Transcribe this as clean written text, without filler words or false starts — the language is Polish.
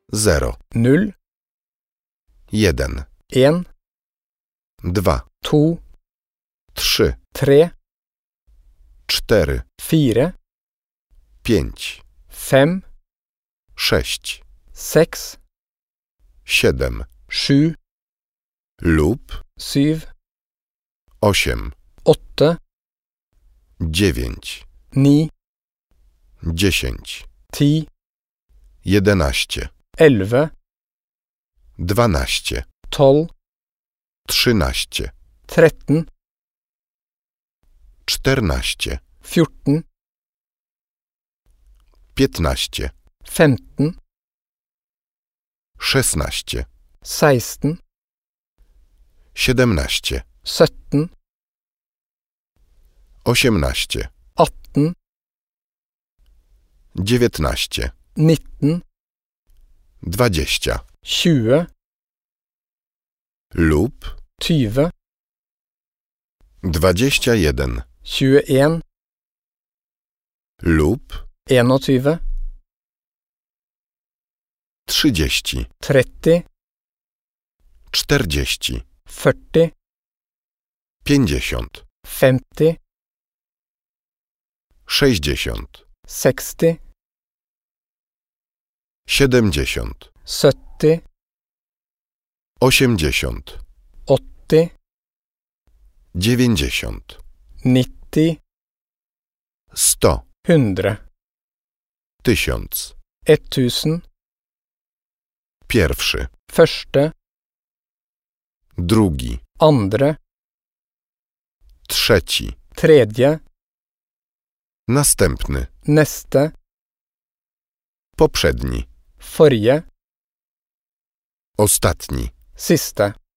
0, 0, 1, 1, 2, 2, 3, 3, 4, 4, 5, 5, 6, 6, 7 7, lub 7, 8, 8, 9, 9, 10, 10, 11, 11, 12, 12, 13, 13, 14, 14, 15, 15, 16, 16, 17, 17, 18, 18, 19, 19, 20 20, lub 20, 21 21, lub 21, 30, 30, 40, 40, 50, 50, 60, 60, 70, 70, 80, 80, 90, 90, 100, 100, 1000, 1000, pierwszy, første, drugi, andre, trzeci, tredje, następny, neste, poprzedni, forrige, ostatni. siste.